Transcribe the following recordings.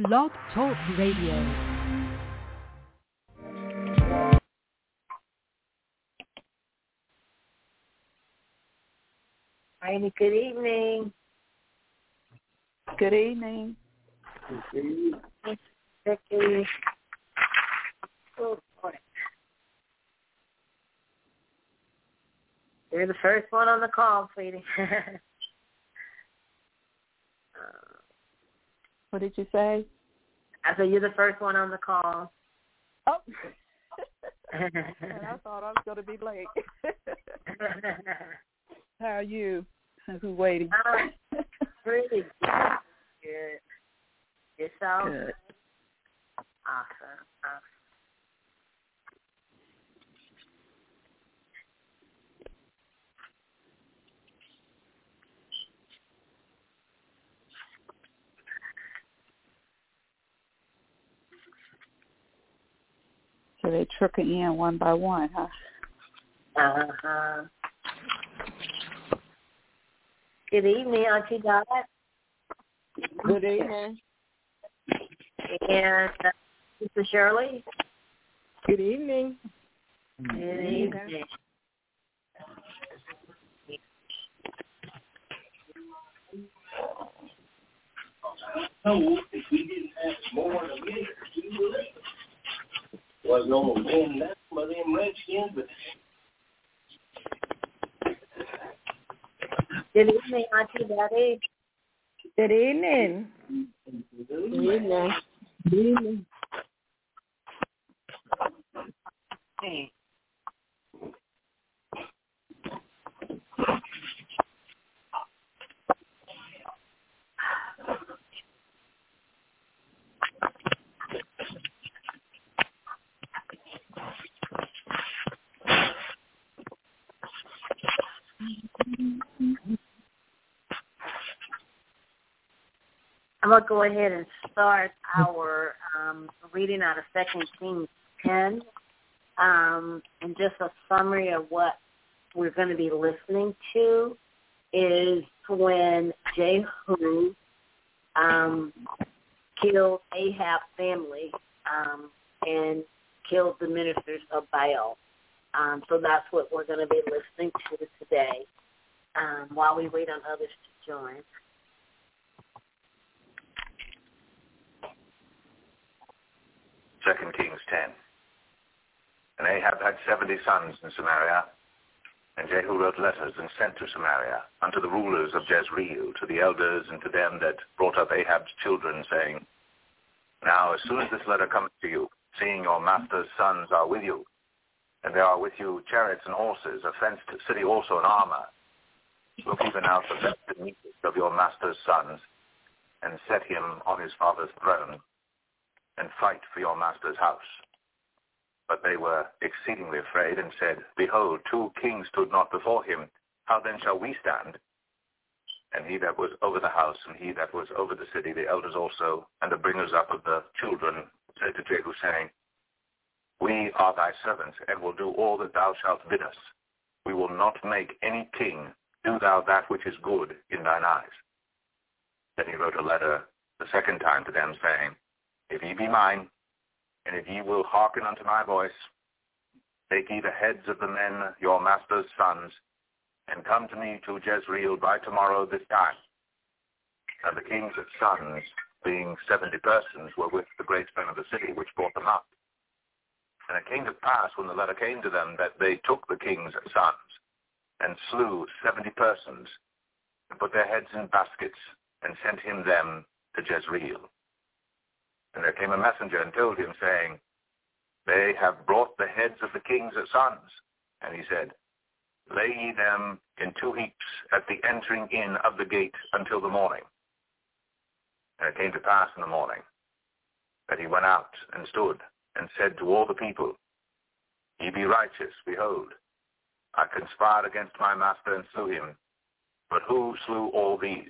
Blog Talk Radio. Amy, good evening. Good evening. Becky. Oh, boy. You're the first one on the call, sweetie. What did you say? I said you're the first one on the call. Oh. And I thought I was going to be late. How are you? Who's waiting? Pretty good. Good. Yourself? Good. Awesome. So they trickle in one by one, huh? Uh-huh. Good evening, Auntie Dot. Good evening. And Sister Shirley. Good evening. Good evening. So if we didn't have more than a minute, we would leave. Was no more than that, but them Redskins, but Good evening, Auntie Betty. Good evening. good evening. Good evening. Hey. I'm going to go ahead and start our reading out of 2 Kings 10. And just a summary of what we're going to be listening to is when Jehu killed Ahab's family and killed the ministers of Baal. So that's what we're going to be listening to today while we wait on others to join. Second Kings 10. And Ahab had 70 sons in Samaria, and Jehu wrote letters and sent to Samaria unto the rulers of Jezreel, to the elders and to them that brought up Ahab's children, saying, Now as soon as this letter cometh to you, seeing your master's sons are with you, and there are with you chariots and horses, a fenced city also in armor, look even out the best and meekest of your master's sons, and set him on his father's throne, and fight for your master's house. But they were exceedingly afraid, and said, Behold, 2 kings stood not before him. How then shall we stand? And he that was over the house, and he that was over the city, the elders also, and the bringers up of the children, said to Jehu, saying, We are thy servants, and will do all that thou shalt bid us. We will not make any king. Do thou that which is good in thine eyes. Then he wrote a letter the second time to them, saying, If ye be mine, and if ye will hearken unto my voice, take ye the heads of the men, your master's sons, and come to me to Jezreel by tomorrow this time. And the king's sons, being 70 persons, were with the great men of the city, which brought them up. And it came to pass, when the letter came to them, that they took the king's sons, and slew 70 persons, and put their heads in baskets, and sent him them to Jezreel. And there came a messenger and told him, saying, They have brought the heads of the king's sons. And he said, Lay ye them in 2 heaps at the entering in of the gate until the morning. And it came to pass in the morning that he went out and stood and said to all the people, Ye be righteous, behold, I conspired against my master and slew him. But who slew all these?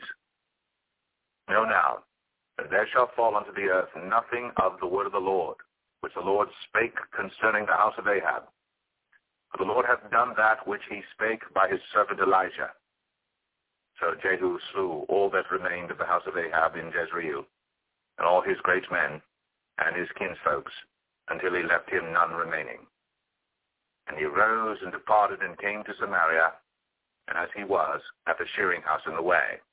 Know now, that there shall fall unto the earth nothing of the word of the Lord, which the Lord spake concerning the house of Ahab. For the Lord hath done that which he spake by his servant Elijah. So Jehu slew all that remained of the house of Ahab in Jezreel, and all his great men, and his kinsfolks, until he left him none remaining. And he rose and departed and came to Samaria, and as he was at the shearing house in the way,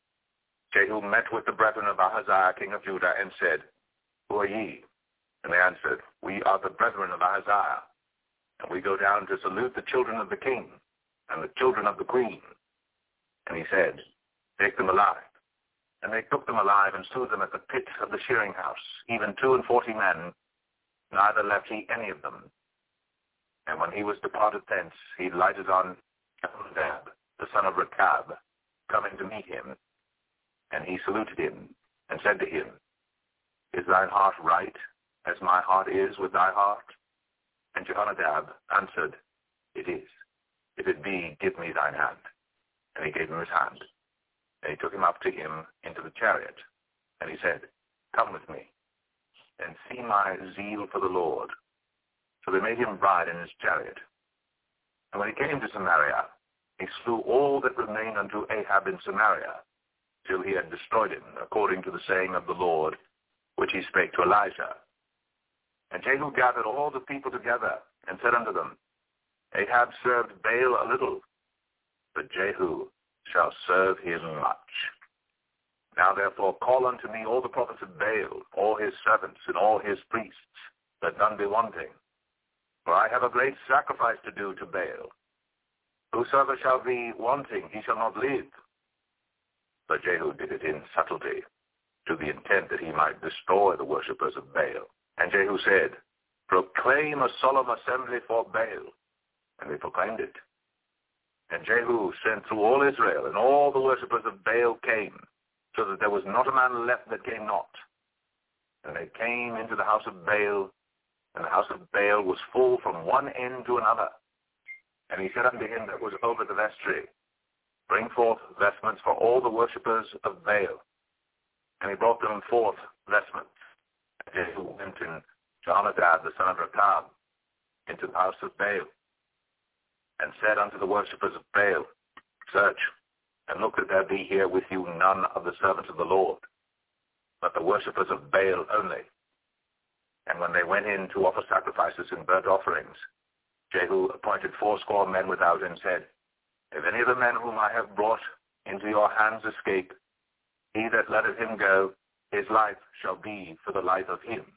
Jehu met with the brethren of Ahaziah king of Judah, and said, Who are ye? And they answered, We are the brethren of Ahaziah, and we go down to salute the children of the king and the children of the queen. And he said, Take them alive. And they took them alive and slew them at the pit of the shearing house, even 42 men, neither left he any of them. And when he was departed thence, he lighted on Jehonadab, the son of Rechab, coming to meet him. And he saluted him, and said to him, Is thine heart right, as my heart is with thy heart? And Jehonadab answered, It is. If it be, give me thine hand. And he gave him his hand. And he took him up to him into the chariot. And he said, Come with me, and see my zeal for the Lord. So they made him ride in his chariot. And when he came to Samaria, he slew all that remained unto Ahab in Samaria, till he had destroyed him, according to the saying of the Lord, which he spake to Elijah. And Jehu gathered all the people together, and said unto them, Ahab served Baal a little, but Jehu shall serve him much. Now therefore call unto me all the prophets of Baal, all his servants, and all his priests, that none be wanting. For I have a great sacrifice to do to Baal. Whosoever shall be wanting, he shall not live. But Jehu did it in subtlety, to the intent that he might destroy the worshippers of Baal. And Jehu said, Proclaim a solemn assembly for Baal. And they proclaimed it. And Jehu sent through all Israel, and all the worshippers of Baal came, so that there was not a man left that came not. And they came into the house of Baal, and the house of Baal was full from one end to another. And he said unto him that was over the vestry, Bring forth vestments for all the worshippers of Baal. And he brought them forth vestments. And Jehu went in Jehonadab the son of Rechab into the house of Baal, and said unto the worshippers of Baal, Search, and look that there be here with you none of the servants of the Lord, but the worshippers of Baal only. And when they went in to offer sacrifices and burnt offerings, Jehu appointed 80 men without, and said, If any of the men whom I have brought into your hands escape, he that letteth him go, his life shall be for the life of him.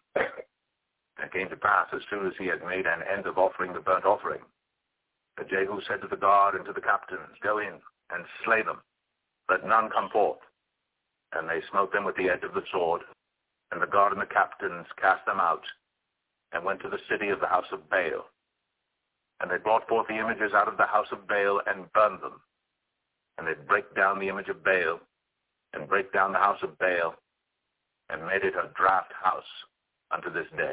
And it came to pass, as soon as he had made an end of offering the burnt offering, that Jehu said to the guard and to the captains, Go in and slay them, let none come forth. And they smote them with the edge of the sword, and the guard and the captains cast them out, and went to the city of the house of Baal. And they brought forth the images out of the house of Baal, and burned them. And they brake down the image of Baal, and brake down the house of Baal, and made it a draught house unto this day.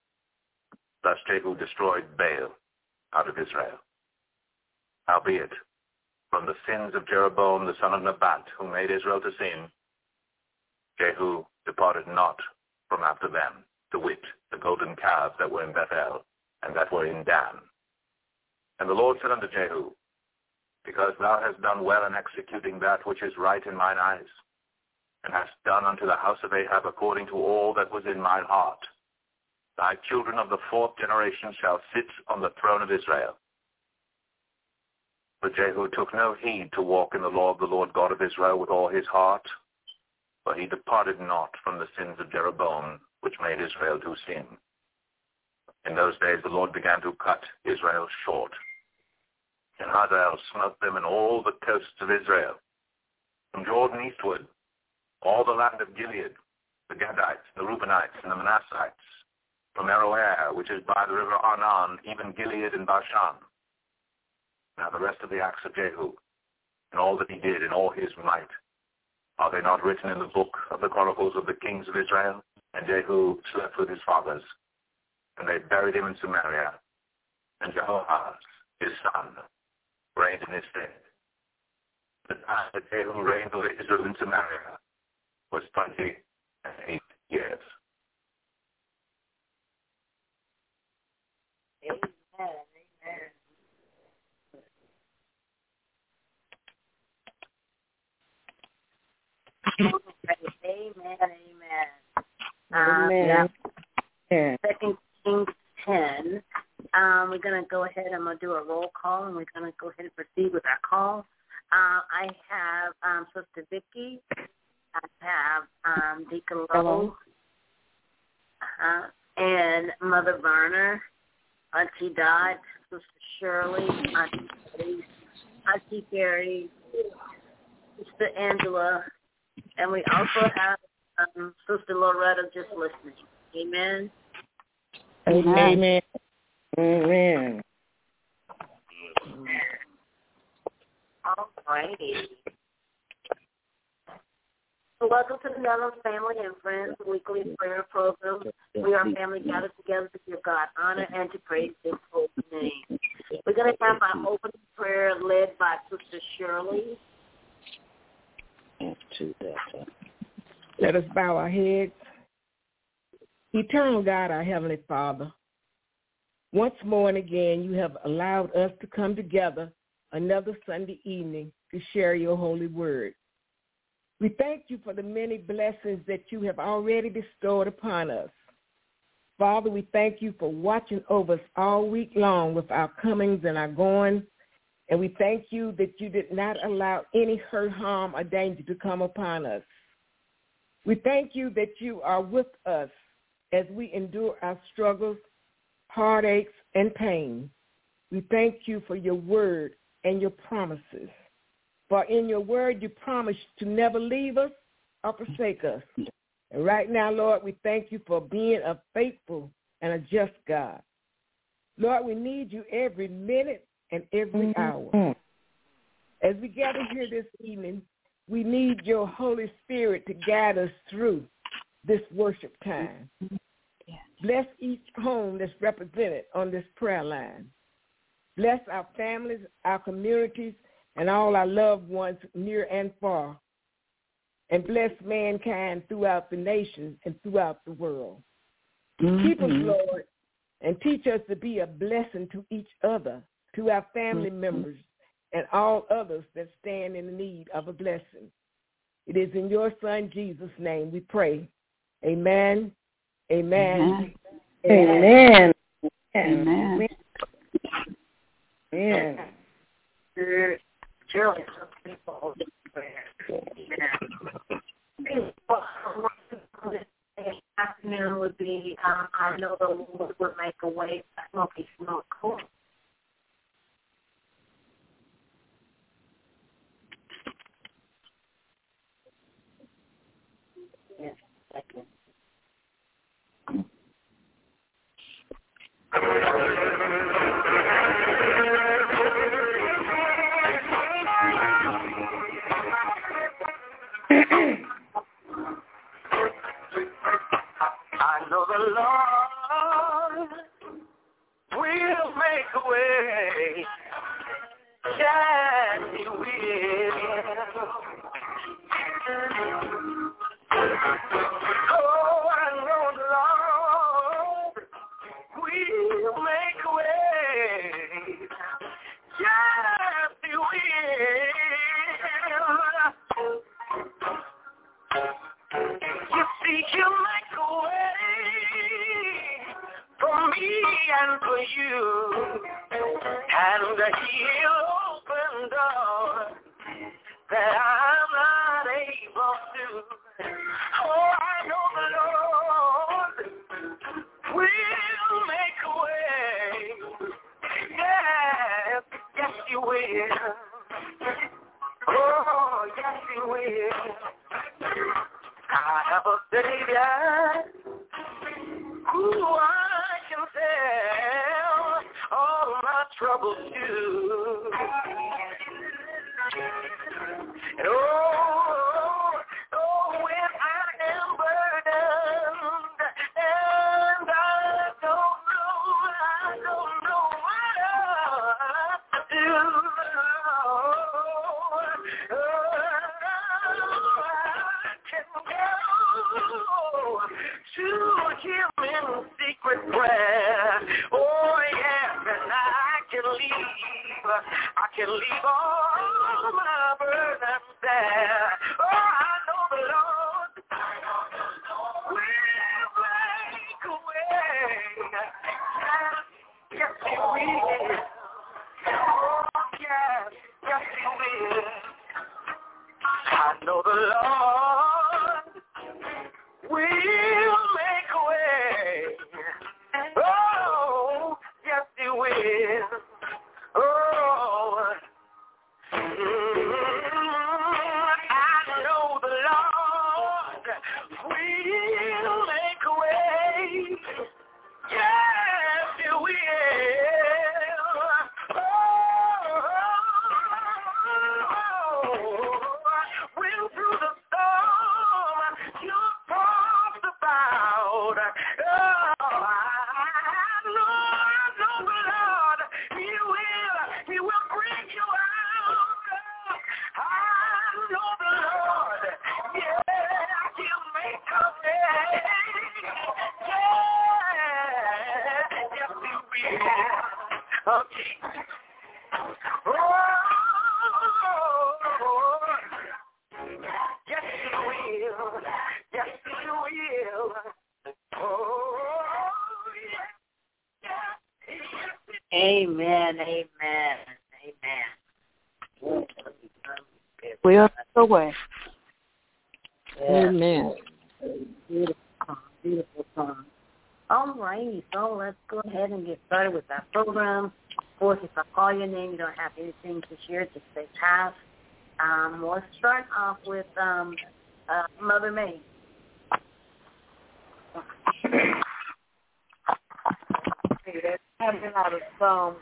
Thus Jehu destroyed Baal out of Israel. Howbeit, from the sins of Jeroboam the son of Nebat, who made Israel to sin, Jehu departed not from after them, to wit, the golden calves that were in Bethel, and that were in Dan. And the Lord said unto Jehu, Because thou hast done well in executing that which is right in mine eyes, and hast done unto the house of Ahab according to all that was in mine heart, thy children of the 4th generation shall sit on the throne of Israel. But Jehu took no heed to walk in the law of the Lord God of Israel with all his heart, for he departed not from the sins of Jeroboam, which made Israel to sin. In those days the Lord began to cut Israel short, and Hazael smote them in all the coasts of Israel, from Jordan eastward, all the land of Gilead, the Gadites, the Reubenites, and the Manassites, from Aroer, which is by the river Arnon, even Gilead and Bashan. Now the rest of the acts of Jehu, and all that he did in all his might, are they not written in the book of the Chronicles of the Kings of Israel? And Jehu slept with his fathers, and they buried him in Samaria, and Jehoahaz, his son, reigned in his stead. The time that Jehu reigned over Israel in Samaria was 28 years. Amen. Amen. Amen. Amen. Yeah. 2 Kings 10. We're going to go ahead. I'm going to do a roll call, and we're going to go ahead and proceed with our call. I have Sister Vicky. I have Deacon Lowe. And Mother Verner, Auntie Dot, Sister Shirley, Auntie Carrie, Sister Angela, and we also have Sister Loretta just listening. Amen. Amen. Amen. All righty. So welcome to the Mellon Family and Friends Weekly Prayer Program. We are family gathered together to give God honor and to praise His holy name. We're going to have our opening prayer led by Sister Shirley. Let us bow our heads. Eternal God, our Heavenly Father, once more and again you have allowed us to come together another Sunday evening to share your holy word. We thank you for the many blessings that you have already bestowed upon us. Father, we thank you for watching over us all week long with our comings and our goings, and we thank you that you did not allow any hurt, harm, or danger to come upon us. We thank you that you are with us as we endure our struggles, heartaches, and pain. We thank you for your word and your promises. For in your word you promised to never leave us or forsake us. And right now, Lord, we thank you for being a faithful and a just God. Lord, we need you every minute and every hour. As we gather here this evening, we need your Holy Spirit to guide us through this worship time. Bless each home that's represented on this prayer line. Bless our families, our communities, and all our loved ones near and far. And bless mankind throughout the nations and throughout the world. Keep us, Lord, and teach us to be a blessing to each other, to our family members, and all others that stand in the need of a blessing. It is in your Son, Jesus' name, we pray. Amen. Amen. Amen. Amen. Amen. Amen. Surely some people afternoon would be, I know the Lord would make a way, smoky smoke. Cool. Yes, second. I know the Lord will make a way. Yes, He will. Oh, I know the Lord will make a way. Yes, He will. You see, He'll make a way for me and for you, and He'll open doors that I'm not able to. Oh, I know the Lord will make a way. Yes, yes, He will. Oh, yes, He will. I have a Savior who I can tell all my troubles to. And when I am burdened and I don't know what to do. To Him in secret prayer. Oh, yes, and I can leave all my burdens there. Oh, I know the Lord will He will bring you out. I know the Lord. Yeah, He'll make a way. Yeah, yes, He will. Okay. Yes, He will. Yes, He will. Amen, amen, amen. We're away. Amen. Beautiful song. All right, so let's go ahead and get started with our program. Of course, if I call your name, you don't have anything to share, just say pass. Let's start off with Mother May. That's coming out of Psalm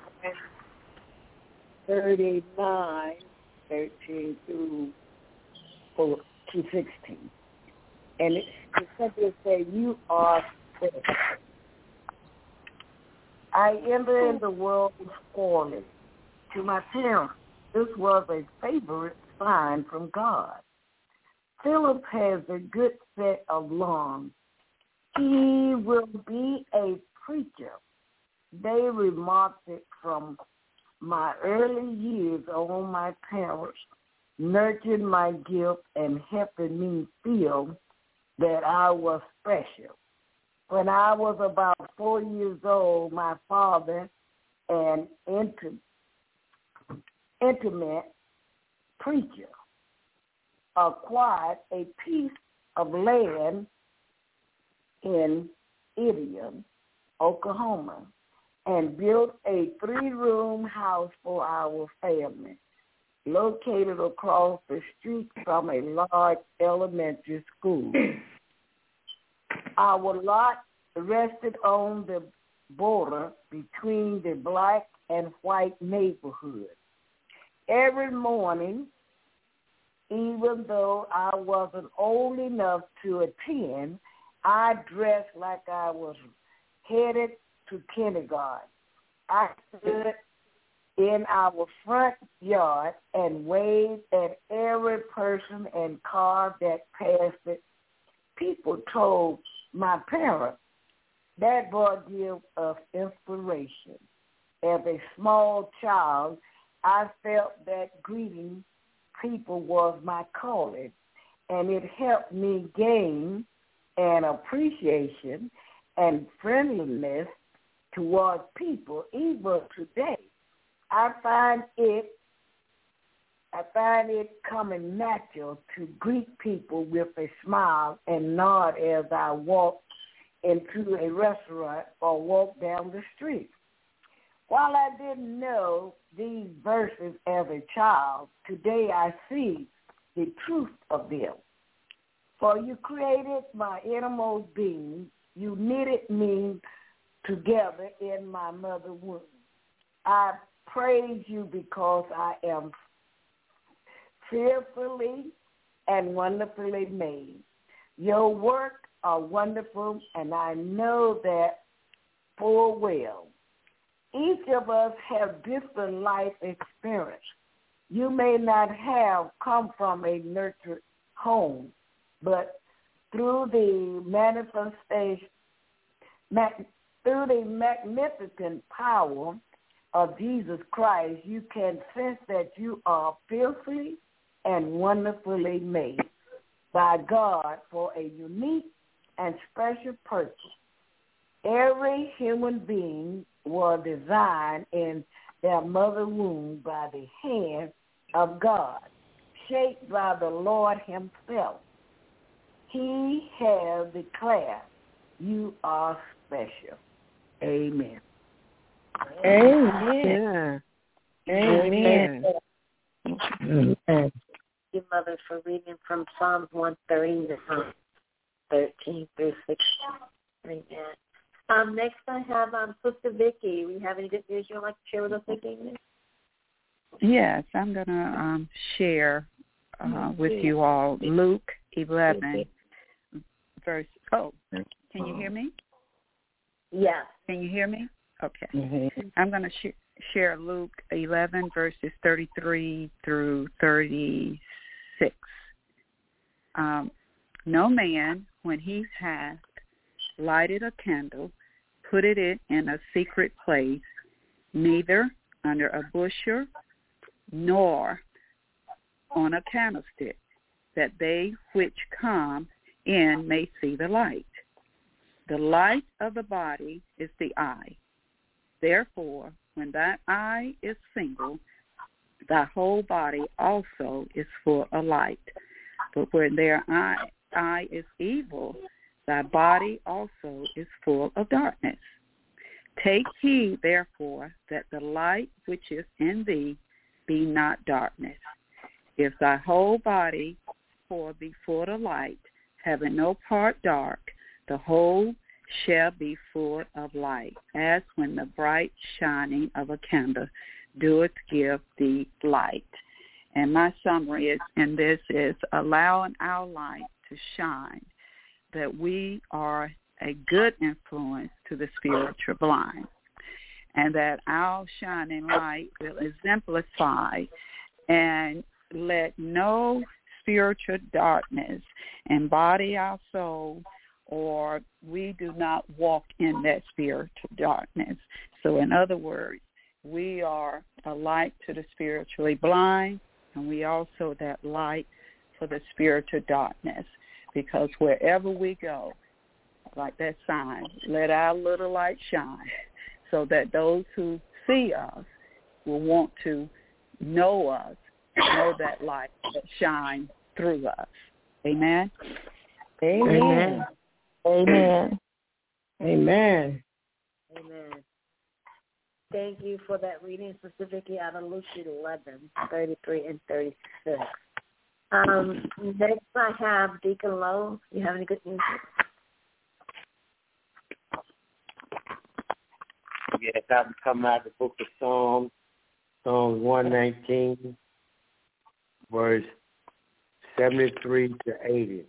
39, 13 through 16. And it simply says, you are sick. I enter in the world scorned. To my parents, this was a favorite sign from God. Philip has a good set of lungs. He will be a preacher. They remarked it from my early years on my parents, nurturing my gift and helping me feel that I was special. When I was about 4 years old, my father, an intimate preacher, acquired a piece of land in Idiom, Oklahoma, and built a 3-room house for our family, located across the street from a large elementary school. Our lot rested on the border between the black and white neighborhood. Every morning, even though I wasn't old enough to attend, I dressed like I was headed to kindergarten. I stood in our front yard and waved at every person and car that passed it. People told my parents that boy gave us inspiration. As a small child, I felt that greeting people was my calling, and it helped me gain an appreciation and friendliness toward people. Even today, I find it coming natural to greet people with a smile and nod as I walk into a restaurant or walk down the street. While I didn't know these verses as a child, today I see the truth of them. For you created my innermost being. You knitted me together in my mother's womb. I praise you because I am fearfully and wonderfully made. Your work are wonderful, and I know that full well. Each of us have different life experience. You may not have come from a nurtured home, but through the magnificent power of Jesus Christ, you can sense that you are fearfully and wonderfully made by God for a unique and special purpose. Every human being was designed in their mother womb by the hand of God, shaped by the Lord himself. He has declared you are special. Amen. Amen. Amen. Amen. Thank you, Mother, for reading from Psalms 130 to Psalms 13 through 16. Amen. Next I have Sister Vicki. We have any good news you'd like to share with us, Vicki? Yes, I'm going to share with you all Luke 11, verse, Can you hear me? Yes. Can you hear me? Okay. Mm-hmm. I'm going to share Luke 11, verses 33 through 36. No man, when he hath lighted a candle, put it in a secret place, neither under a bushel, nor on a candlestick, that they which come in may see the light. The light of the body is the eye. Therefore, when that eye is single, thy whole body also is full of light. But when their eye is evil, thy body also is full of darkness. Take heed, therefore, that the light which is in thee be not darkness. If thy whole body be full of light, having no part dark, the whole shall be full of light, as when the bright shining of a candle doeth give thee light. And my summary in this is allowing our light to shine, that we are a good influence to the spiritual blind, and that our shining light will exemplify and let no spiritual darkness embody our soul, or we do not walk in that spiritual darkness. So in other words, we are a light to the spiritually blind, and we also that light for the spiritual darkness, because wherever we go, like that sign, let our little light shine, so that those who see us will want to know us, know that light that shines through us. Amen? Amen. Amen. Amen. Thank you for that reading, specifically out of Luke 11, 33 and 36. Next I have Deacon Lowe. You have any good news? Yes, I'm coming out of the book of Psalms, Psalms 119, verse 73 to 80.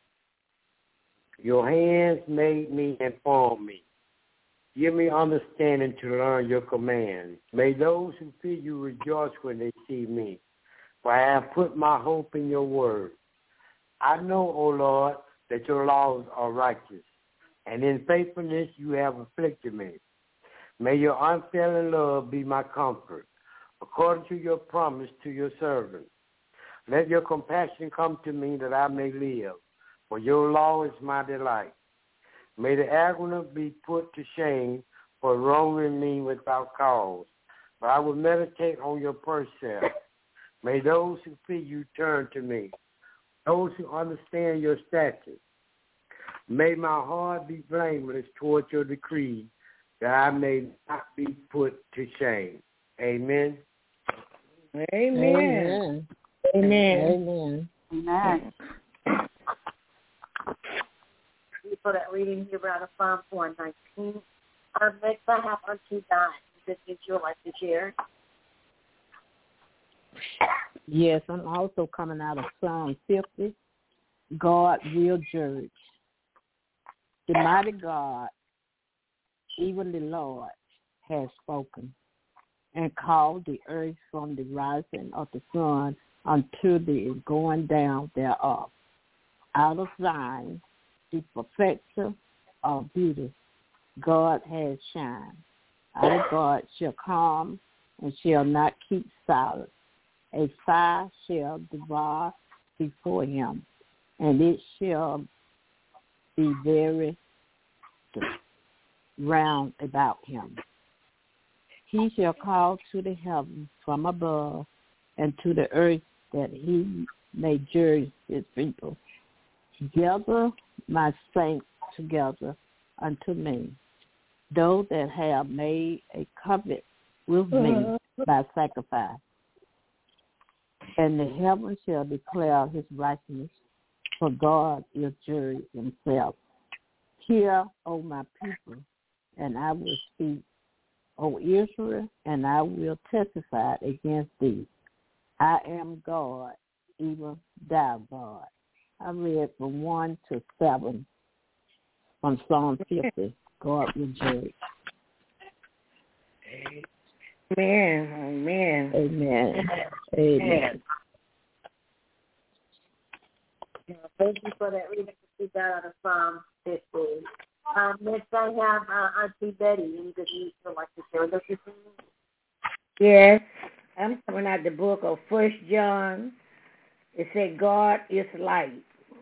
Your hands made me and formed me. Give me understanding to learn your commands. May those who fear you rejoice when they see me, for I have put my hope in your word. I know, O Lord, that your laws are righteous, and in faithfulness you have afflicted me. May your unfailing love be my comfort, according to your promise to your servant. Let your compassion come to me that I may live, for your law is my delight. May the arrogant be put to shame for wronging me without cause, but I will meditate on your precepts. May those who fear you turn to me, those who understand your statutes. May my heart be blameless toward your decree, that I may not be put to shame. Amen. Amen. Amen. Amen. For that reading here out of Psalm 119. Next I have unto God. This is your life to share. Yes, I'm also coming out of Psalm 50. God will judge. The mighty God, even the Lord, has spoken and called the earth from the rising of the sun unto the going down thereof. Out of Zion, the perfecter of beauty, God has shined. Our God shall come and shall not keep silent. A fire shall devour before him, and it shall be very round about him. He shall call to the heavens from above, and to the earth, that he may judge his people. Gather my saints together unto me, those that have made a covenant with me by sacrifice. And the heavens shall declare his righteousness, for God is judge himself. Hear, O my people, and I will speak, O Israel, and I will testify against thee. I am God, even thou God. I read from 1 to 7. from Psalm 50. Go up with Jerry. Amen. Amen. Amen. Thank you for that reading. We got out of Psalm 50. Next, I have Auntie Betty. Any good news you'd like to share with us this evening? Yes, I'm coming out the book of 1 John. It said, God is light.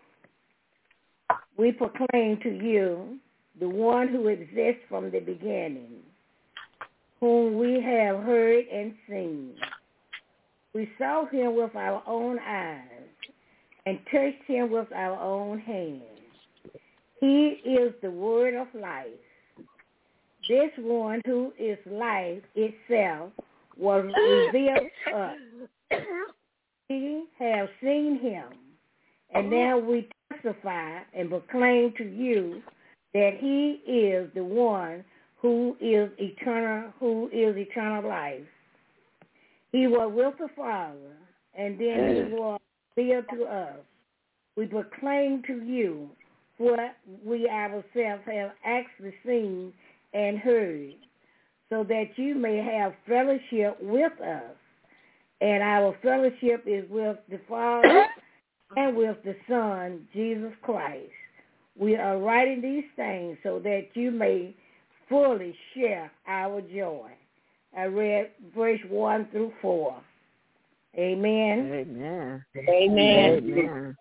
We proclaim to you the one who exists from the beginning, whom we have heard and seen. We saw him with our own eyes and touched him with our own hands. He is the word of life. This one who is life itself was revealed to us. We have seen him, and now we testify and proclaim to you that he is the one who is eternal life. He was with the Father, and then he was revealed to us. We proclaim to you what we ourselves have actually seen and heard, so that you may have fellowship with us. And our fellowship is with the Father and with the Son, Jesus Christ. We are writing these things so that you may fully share our joy. I read verse 1 through 4. Amen. Amen. Amen.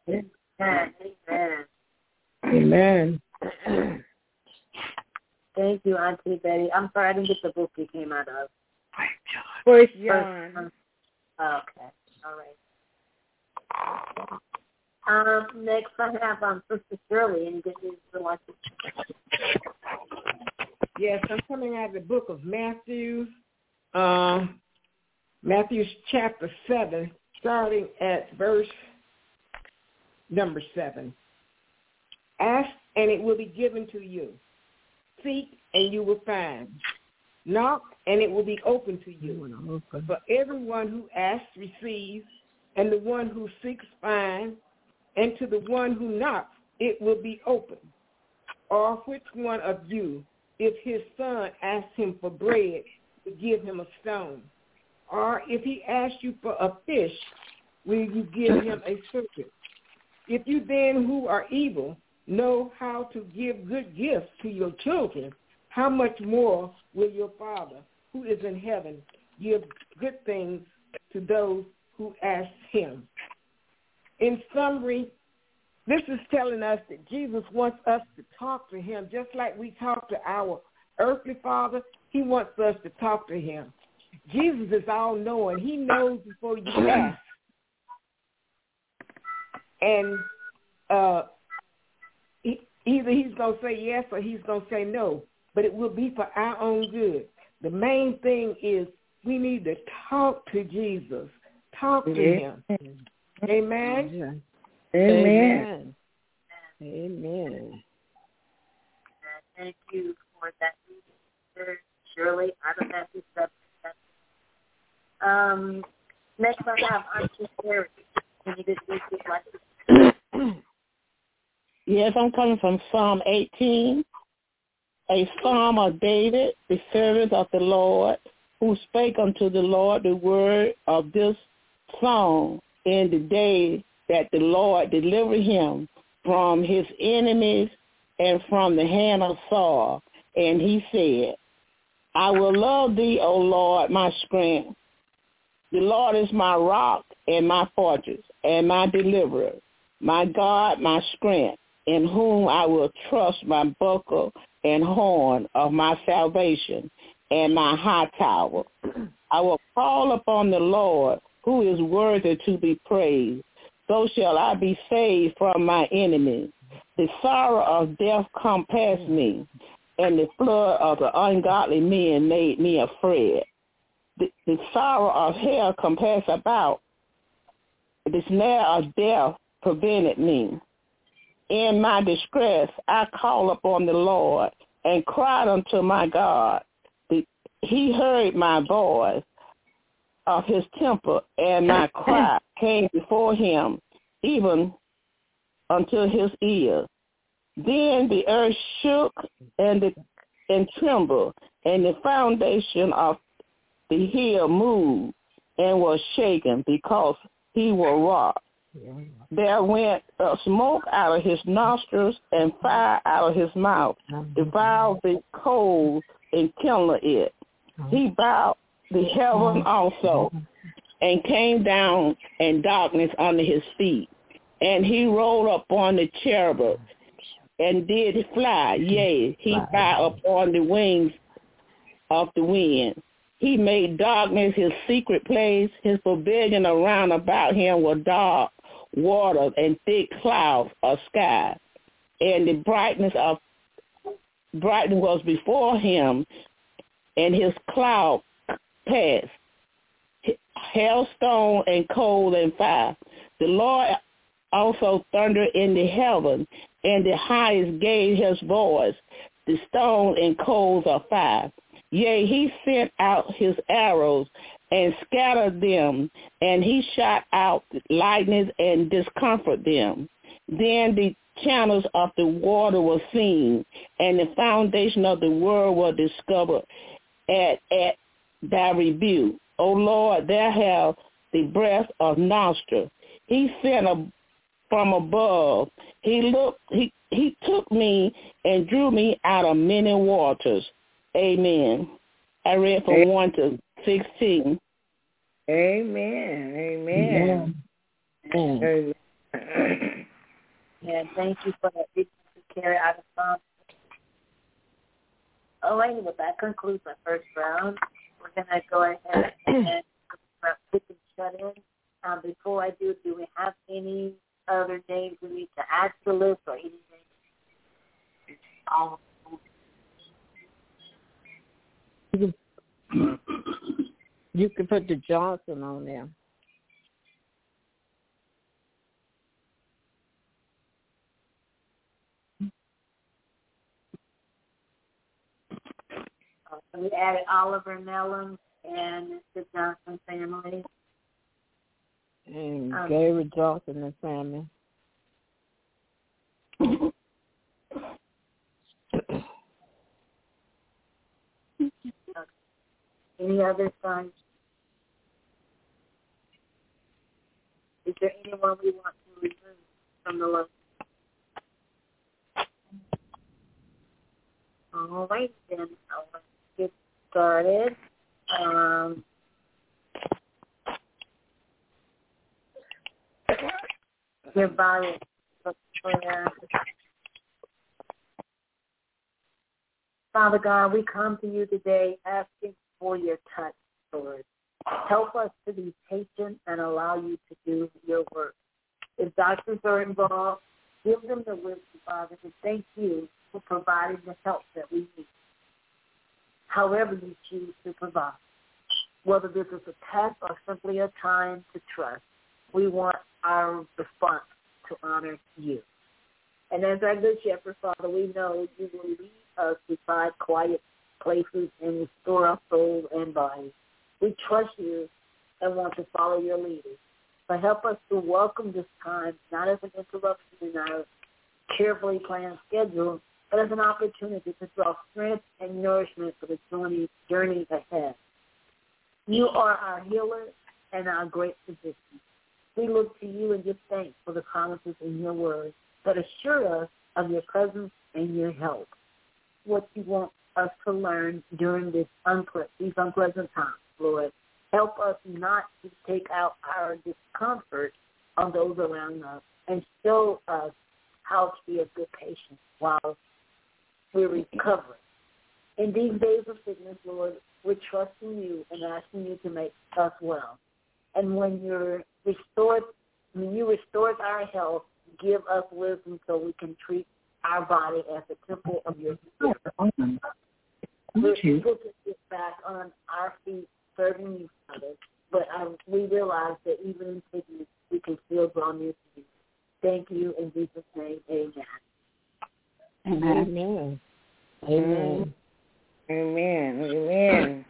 Amen. Amen. Thank you, Auntie Betty. I'm sorry I didn't get the book you came out of. 1 John. Okay. All right. Next, I have Sister Shirley. Any good news you'd like to share? Yes, I'm coming out of the book of Matthew, Matthew chapter 7, starting at verse number 7. Ask, and it will be given to you. Seek, and you will find. Knock, and it will be open to you. For everyone who asks receives, and the one who seeks finds, and to the one who knocks it will be open. Or which one of you, if his son asks him for bread, will give him a stone? Or if he asks you for a fish, will you give him a serpent? If you then, who are evil, know how to give good gifts to your children, how much more will your Father, who is in heaven, give good things to those who ask him? In summary, this is telling us that Jesus wants us to talk to him just like we talk to our earthly father. He wants us to talk to him. Jesus is all-knowing. He knows before you ask. And either he's going to say yes or he's going to say no, but it will be for our own good. The main thing is we need to talk to Jesus. Talk to him. Amen? Amen. Amen. Thank you for that reading, Shirley, out of Matthew 7. Next I have Auntie Sherry. Can you just read this like Yes, I'm coming from Psalm 18, a psalm of David, the servant of the Lord, who spake unto the Lord the word of this song in the day that the Lord delivered him from his enemies and from the hand of Saul. And he said, I will love thee, O Lord, my strength. The Lord is my rock and my fortress and my deliverer, my God, my strength, in whom I will trust, my buckler and horn of my salvation and my high tower. I will call upon the Lord, who is worthy to be praised. So shall I be saved from my enemies. The sorrow of death compassed me, and the flood of the ungodly men made me afraid. The sorrow of hell compassed about. The snare of death prevented me. In my distress, I called upon the Lord and cried unto my God. He heard my voice of his temper, and my cry came before him, even unto his ears. Then the earth shook and trembled, and the foundation of the hill moved and was shaken because he was wroth. There went smoke out of his nostrils and fire out of his mouth, devoured the coals and kindled it. He bowed the heaven also, and came down in darkness under his feet. And he rolled upon the cherubim, and did fly, yea, he fly upon the wings of the wind. He made darkness his secret place. His pavilion around about him was dark waters and thick clouds of sky. And the brightness was before him, and his cloud passed. Hailstone and cold and fire. The Lord also thundered in the heaven, and the highest gave his voice, the stone and coals of fire. Yea, he sent out his arrows and scattered them, and he shot out lightnings and discomfited them. Then the channels of the water were seen, and the foundation of the world was discovered at thy rebuke. O Lord, thou hast the breath of nostril. He sent from above. He took me and drew me out of many waters. Amen. I read from 1 to 16. Amen. Amen. And thank you for that reading to carry out of Psalm. All right, well, that concludes our first round. We're going to go ahead and pick and shut in. Before I do we have any other names we need to add to the list or anything? You can put the Johnson on there. We added Oliver Mellon and the Johnson family. And Gary Johnson and family. Any other sons? Is there anyone we want to remove from the list? All right, then I'll get started. Your body prayer. Father God, we come to you today asking for your touch, Lord. Help us to be patient and allow you to do your work. If doctors are involved, give them the wisdom, Father, to thank you for providing the help that we need, however you choose to provide. Whether this is a test or simply a time to trust, we want our response to honor you. And as our good shepherd, Father, we know you will lead us beside quiet places and restore our souls and bodies. We trust you and want to follow your leaders. But help us to welcome this time, not as an interruption in our carefully planned schedule, but as an opportunity to draw strength and nourishment for the journey ahead. You are our healer and our great physician. We look to you and give thanks for the promises in your word that assure us of your presence and your help. What you want us to learn during these unpleasant times, Lord. Help us not to take out our discomfort on those around us and show us how to be a good patient while we're recovering. In these days of sickness, Lord, we're trusting you and asking you to make us well. And when you restore our health, give us wisdom so we can treat our body as a temple of your spirit. We're able to get back on our feet serving you, Father, but we realize that even in sickness, we can still draw near to you. Thank you in Jesus' name, amen. Amen. Amen. Amen. Amen.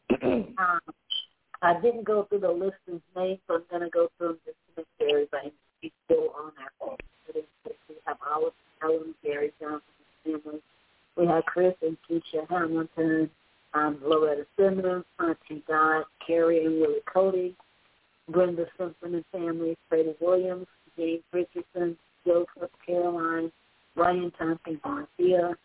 I didn't go through the list of names, so I'm going to go through them just to make sure everybody is still on our phone. We have Oliver Helen, Gary Johnson, and family. We had Chris and Keisha Hamilton, Loretta Simmons, Auntie Dot, Carrie and Willie Cody, Brenda Simpson and family, Freddie Williams, James Richardson, Joseph, Caroline, Ryan Thompson, Garcia,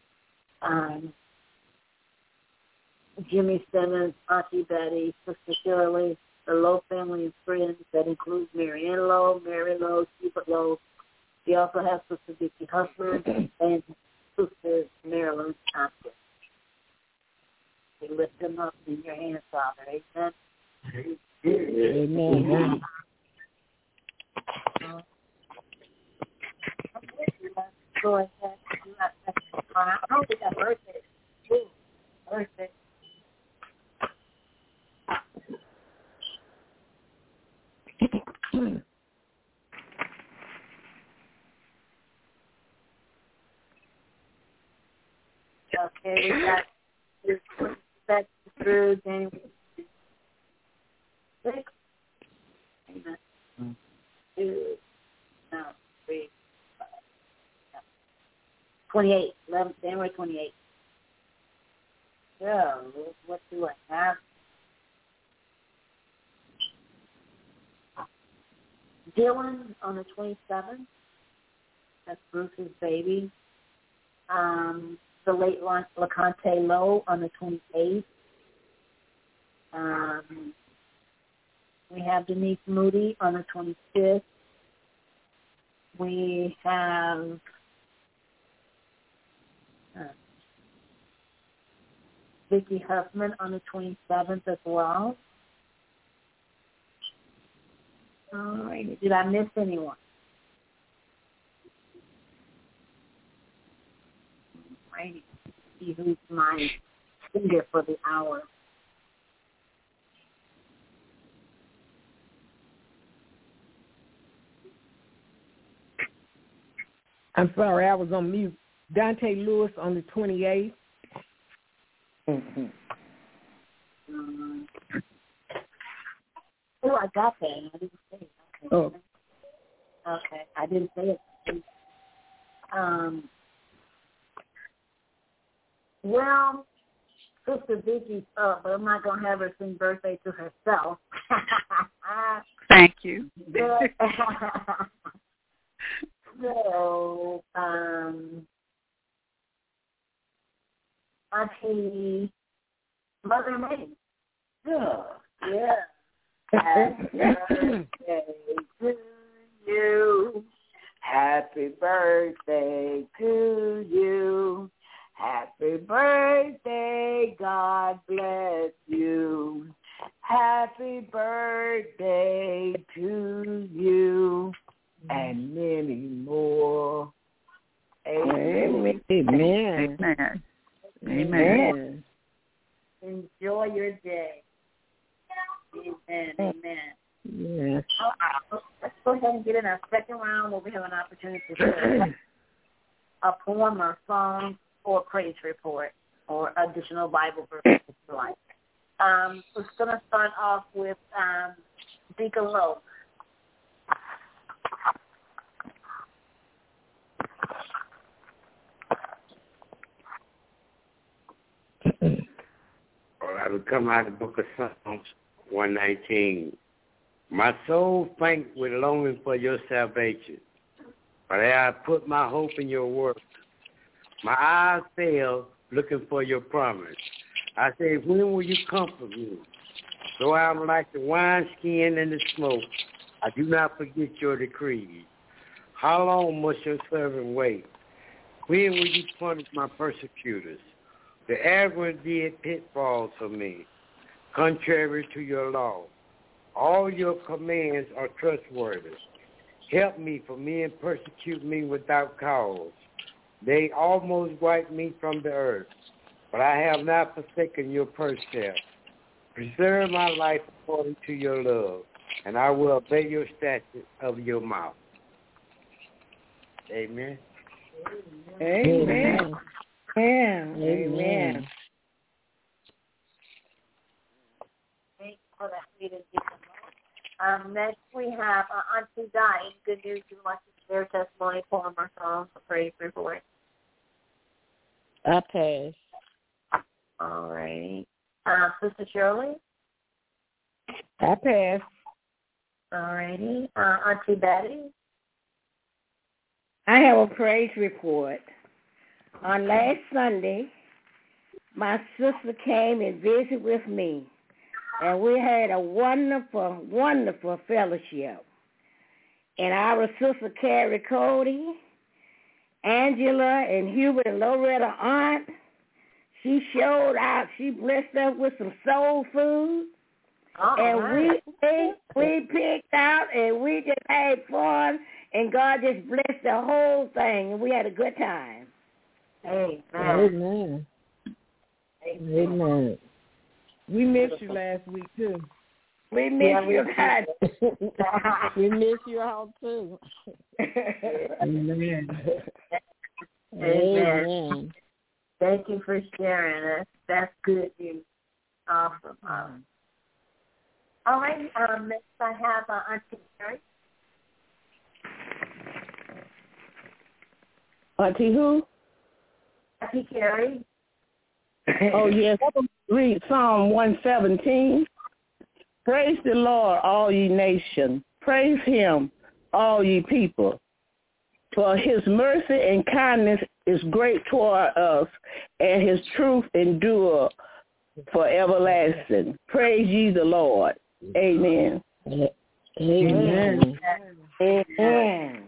Jimmy Simmons, Auntie Betty, Sister Shirley, the Lowe family and friends. That includes Mary Ann Lowe, Mary Lowe, Hubert Lowe. We also have Sister Vicki Husband and Sister Marilyn Thompson. We lift them up in your hands, Father. Amen. Amen. Go ahead. I hope it's a birthday. Ooh, birthday. Okay, we got that through January 6th. Amen. 2, 3, 5, 28, January 28th. So, what do I have? Dylan on the 27th. That's Bruce's baby. The late LaConte Lowe on the 28th. We have Denise Moody on the 25th. We have Vicki Huffman on the 27th as well. All right. Did I miss anyone? Right. See who's my finger for the hour. I'm sorry, I was on mute. Dante Lewis on the 28th. Mm-hmm. Oh, I got that. I didn't say it. Okay. Oh. Okay, I didn't say it. Well, Sister Vicky's up, but I'm not going to have her sing birthday to herself. Thank you. So, Auntie Mother May. Yeah. Happy birthday to you. Happy birthday to you. Happy birthday, God bless you. Happy birthday to you. And many more. Amen. Amen. Amen. Amen. Enjoy your day. Amen. Amen. Yes. Let's go ahead and get in our second round where we have an opportunity to share a poem or song or praise report or additional Bible verses if you like. We're going to start off with Deacon Lowe. I will come out of the book of Psalms 119. My soul faint with longing for your salvation, but I put my hope in your work. My eyes fail looking for your promise. I say, when will you comfort me? Though I'm like the wineskin in the smoke, I do not forget your decrees. How long must your servant wait? When will you punish my persecutors? The arrogant did pitfalls for me, contrary to your law. All your commands are trustworthy. Help me, for men persecute me without cause. They almost wipe me from the earth, but I have not forsaken your precepts. Preserve my life according to your love, and I will obey your statutes of your mouth. Amen. Amen. Amen. Thanks for that reading. Next we have Auntie Di. Good news you want to share testimony, poem, or song, or praise report? I pass. All right. Sister Shirley? I pass. All righty. Auntie Betty? I have a praise report. On last Sunday, my sister came and visited with me, and we had a wonderful, wonderful fellowship. And our sister Carrie Cody, Angela, and Hubert and Loretta aunt, she showed out. She blessed us with some soul food. And we picked out, and we just had fun, and God just blessed the whole thing, and we had a good time. Amen. Amen. We missed you last week, too. We miss you guys. We miss you all, too. Amen. Amen. Thank you for sharing. That's good news. Awesome. All right. Next I have Auntie Carrie. Auntie who? Auntie Carrie. Oh, yes. I'm going to read Psalm 117. Praise the Lord, all ye nations. Praise him, all ye people. For his mercy and kindness is great toward us, and his truth endure for everlasting. Praise ye the Lord. Amen. Amen. Amen.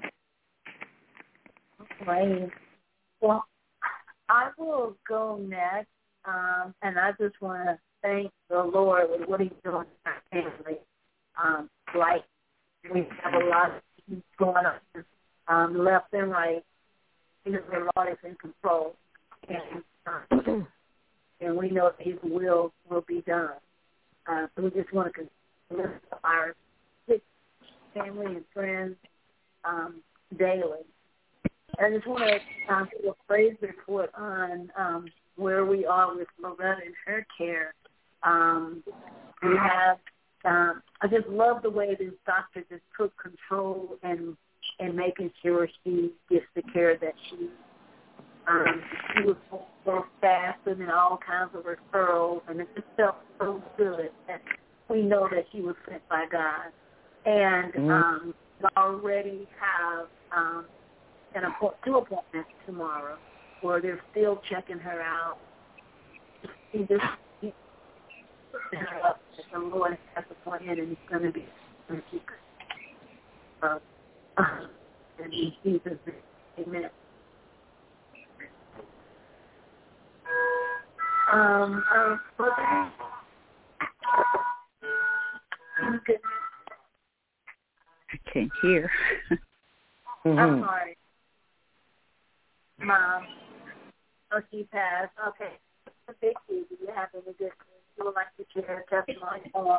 Right. Well, I will go next, and I just want to thank the Lord with what he's doing in our family. Like, we have a lot of things going on left and right. The Lord is in control, and we know that his will be done. So we just want to lift our family and friends daily. I just want to do a praise report on where we are with Loretta and her care. We have, I just love the way this doctor just took control and making sure she gets the care that she was so fast and all kinds of referrals, and it just felt so good that we know that she was sent by God. And we already have two appointments tomorrow where they're still checking her out. She just set her up that the Lord has appointed, and it's going to be in Jesus' name. Amen. I can't hear. I'm sorry. Mom. Oh, she passed. Okay. Vicky, do you have any good things you would like to share a testimony or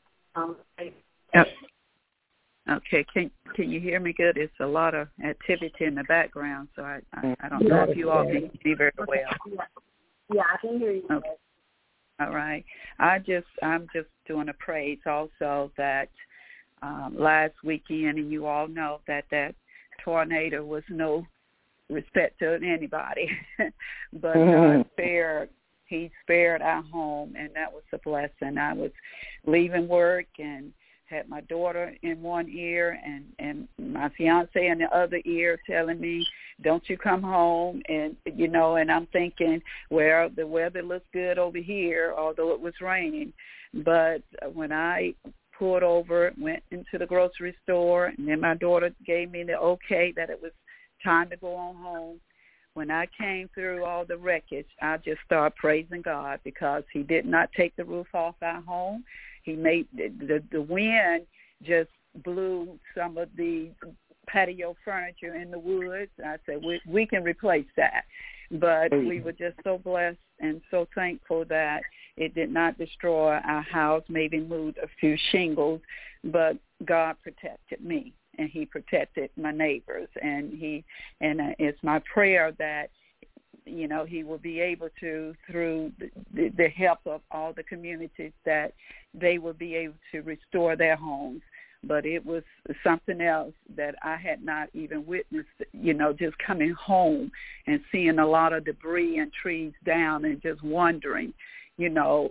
Okay, can you hear me good? It's a lot of activity in the background, so I don't know if you all can hear me very well. Yeah, I can hear you. Okay. All right. I'm just doing a praise also that last weekend, and you all know that tornado was no respect to anybody, but God He spared our home, and that was a blessing. I was leaving work and had my daughter in one ear and my fiance in the other ear telling me, don't you come home. And, and I'm thinking, well, the weather looks good over here, although it was raining. But when I pulled over, went into the grocery store, and then my daughter gave me the okay that it was time to go on home. When I came through all the wreckage, I just started praising God because he did not take the roof off our home. He made the wind just blew some of the patio furniture in the woods. I said, we can replace that. But we were just so blessed and so thankful that it did not destroy our house, maybe moved a few shingles, but God protected me. And he protected my neighbors, and it's my prayer that, he will be able to, through the help of all the communities, that they will be able to restore their homes. but it was something else that I had not even witnessed, just coming home and seeing a lot of debris and trees down and just wondering, and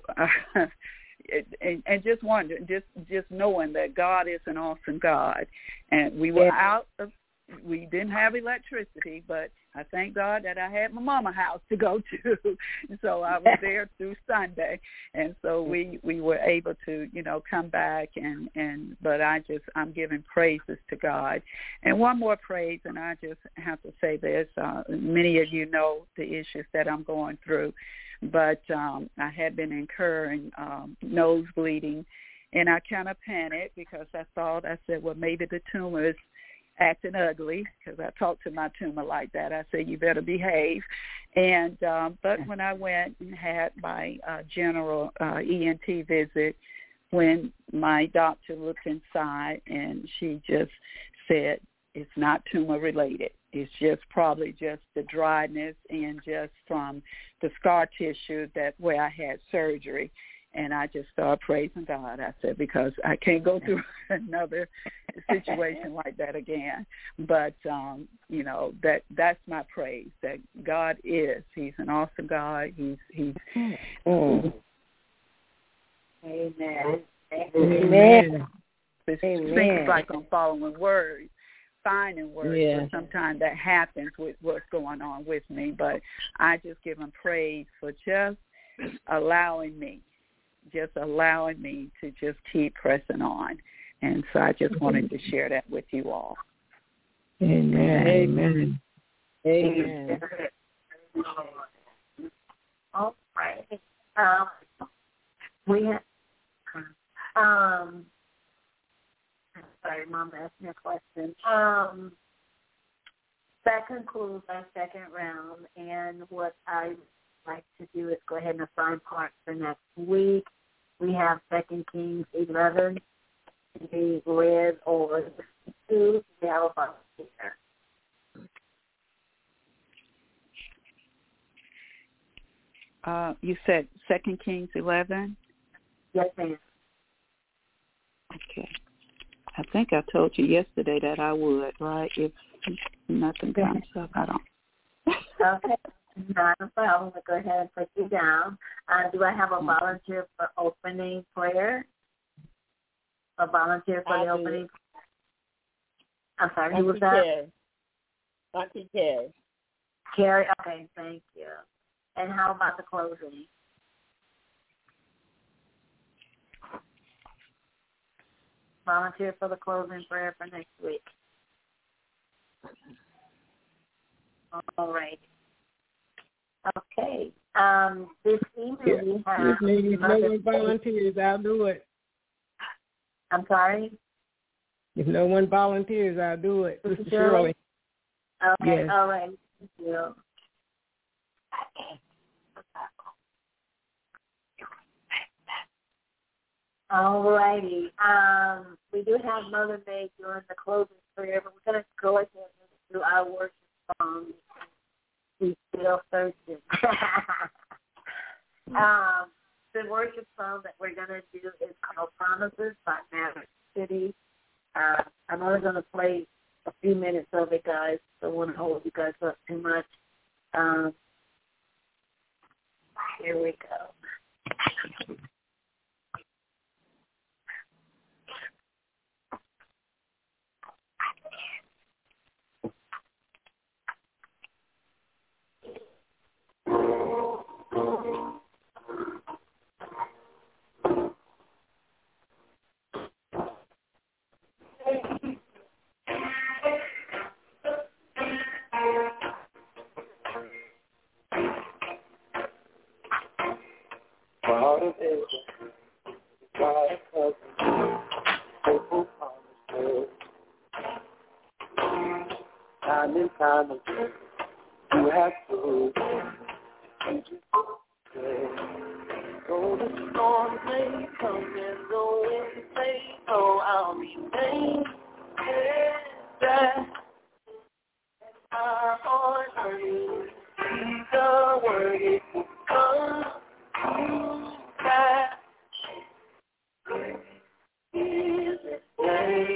just wondering, just knowing that God is an awesome God. And we were we didn't have electricity, but I thank God that I had my mama's house to go to. So I was there through Sunday. And so we were able to, come back but I'm giving praises to God. And one more praise, and I just have to say this, many of you know the issues that I'm going through, but I had been incurring nose bleeding, and I kind of panicked because I thought, I said, well, maybe the tumor is acting ugly, because I talked to my tumor like that. I said, you better behave. And but when I went and had my general ENT visit, when my doctor looked inside, and she just said, it's not tumor related. It's just probably just the dryness and just from the scar tissue where I had surgery. And I just started praising God. I said, because I can't go through another situation like that again. But, that's my praise, that God He's an awesome God. He's Amen. Amen. It seems like I'm following words, finding words, but sometimes that happens with what's going on with me. But I just give him praise for just allowing me to just keep pressing on. And so I just wanted to share that with you all. Amen. Amen. Amen. All right. We have, sorry, Mom asked me a question. That concludes our second round, and what I like to do is go ahead and assign parts for next week. We have 2 Kings 11 to be read over 2. We have a volunteer. You said 2 Kings 11? Yes, ma'am. Okay. I think I told you yesterday that I would, right? If nothing comes up, I don't. Okay. Not a problem. We'll go ahead and put you down. Do I have a volunteer for opening prayer? A volunteer for the opening? I'm sorry, who was that? Auntie Carrie. Carrie? Okay, thank you. And how about the closing? Volunteer for the closing prayer for next week. All right. Okay. This evening we have... If no one volunteers, I'll do it. I'm sorry? If no one volunteers, I'll do it. Sister Shirley. Okay, yes. All right. Thank you. All righty. We do have Mother May doing the closing prayer, but we're going to go ahead and do our worship song. She's still thirsty. The worship song that we're going to do is called Promises by Maverick City. I'm only going to play a few minutes of it, guys. So I don't want to hold you guys up too much. Here we go. Time and time again, you have to though the storm may come and the wind may blow, I'll remain that our heart the word it will come to pass. Is it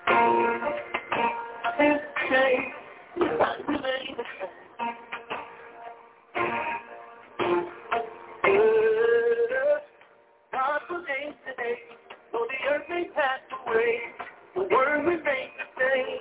Things change, but remain the same. God will change today, though the earth may pass away, the word remains the same.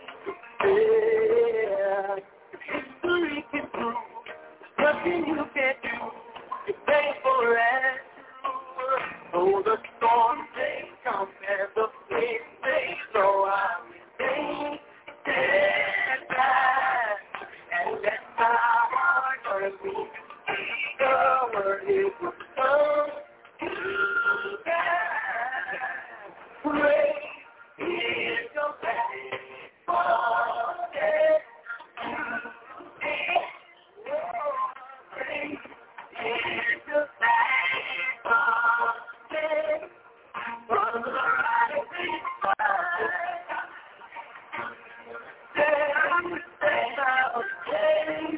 Yeah, history can prove nothing you can do. It's faithful and true. Though the storm may come and the winds may blow, I remain steadfast and let my heart learn me. The word it will come to pass. Great is your faithfulness. Great is your faithfulness. From the rising sun, down to the day,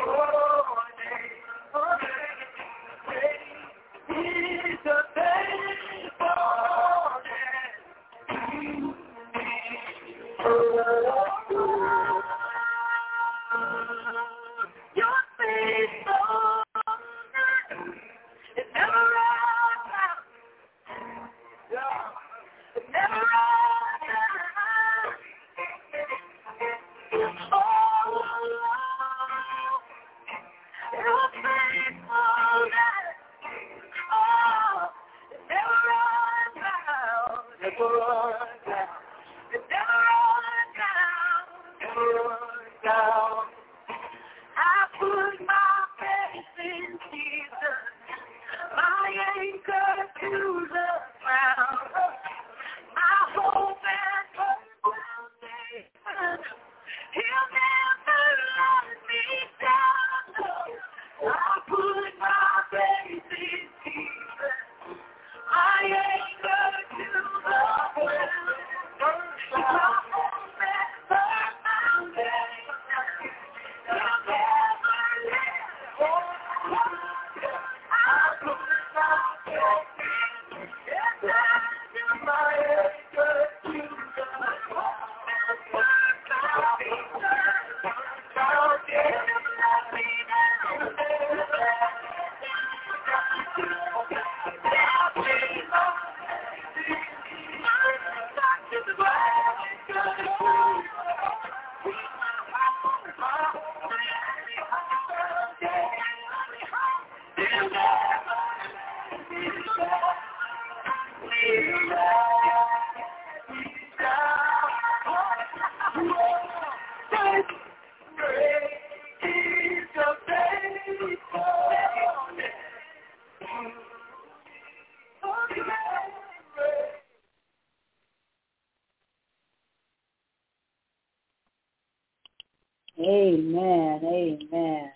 Amen. Amen.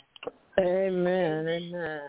Amen. Amen.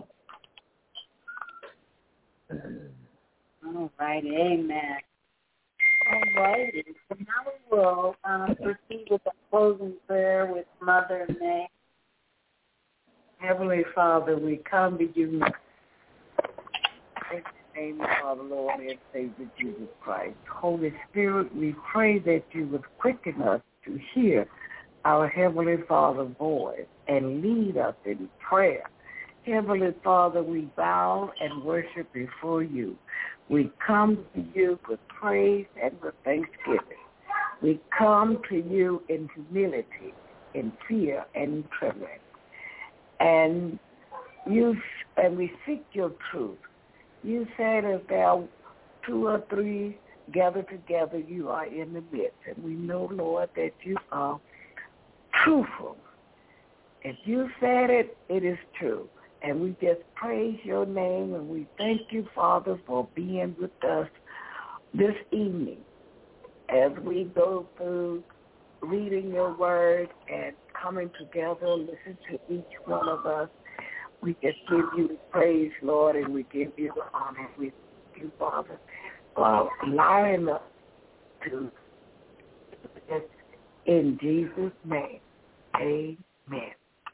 All righty. Amen. All righty. So now we will proceed with the closing prayer with Mother May. Heavenly Father, we come to you in the name of our Lord and Savior Jesus Christ. Holy Spirit, we pray that you would quicken us to hear our Heavenly Father's voice and lead us in prayer. Heavenly Father, we bow and worship before you. We come to you with praise and with thanksgiving. We come to you in humility, in fear, and in trembling. And we seek your truth. You said if there are 2 or 3 gathered together, you are in the midst. And we know, Lord, that you are truthful. If you said it, it is true. And we just praise your name, and we thank you, Father, for being with us this evening as we go through reading your word and coming together, listen to each one of us. We just give you the praise, Lord, and we give you the honor. We thank you, Father, for allowing us to in Jesus' name. Amen.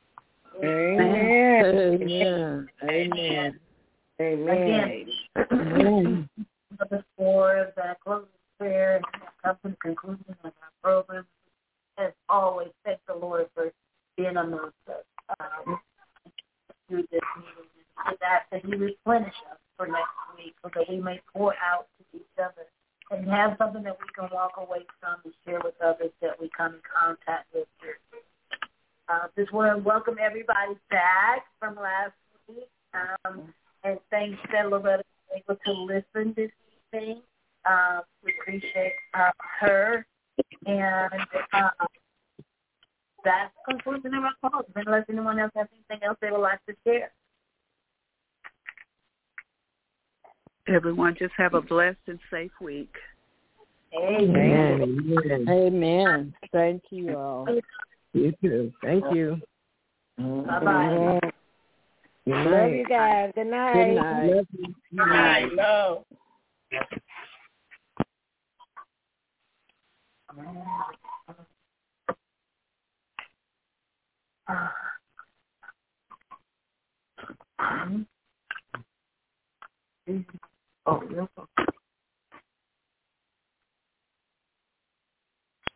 Amen. Amen. Amen. Again, for that closing prayer, come to the conclusion of our program. As always, thank the Lord for being amongst us through this meeting. And that He replenish us for next week so that we may pour out to each other and have something that we can walk away from and share with others that we come in contact with here. Just want to welcome everybody back from last week. And thanks that Loretta was able to listen this evening. We appreciate her. And that's the conclusion of our call. Unless anyone else has anything else they would like to share. Everyone just have a blessed and safe week. Amen. Amen. Thank you all. You too. Thank you. Bye-bye. Good night. Love you guys. Good night. Good night. Love you. Good night. Love. Oh, no.